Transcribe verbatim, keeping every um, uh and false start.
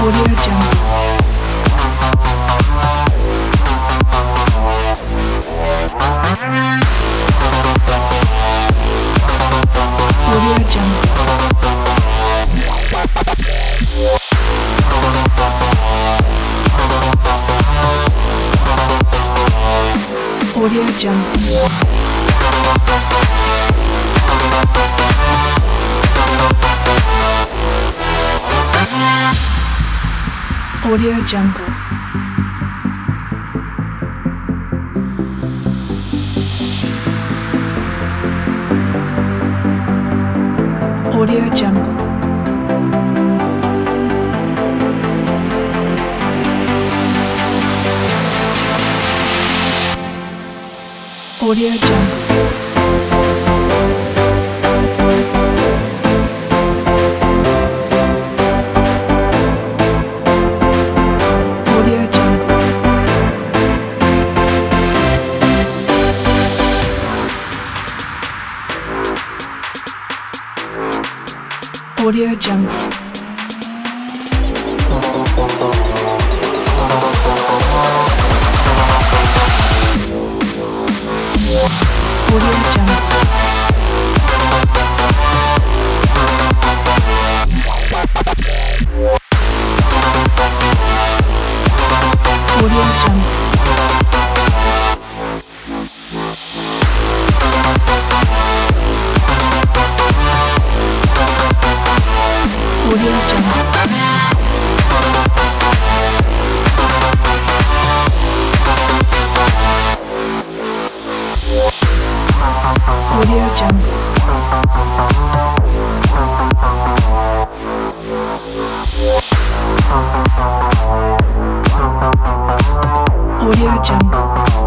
Audio Jungle. Audio Jungle. Audio Jungle. Audio Jungle. Audio Jungle. Audio Jungle. Audio Jungle. Audio Jungle. Audio Jungle. Audio Jungle. Audio Jungle. Audio Jungle.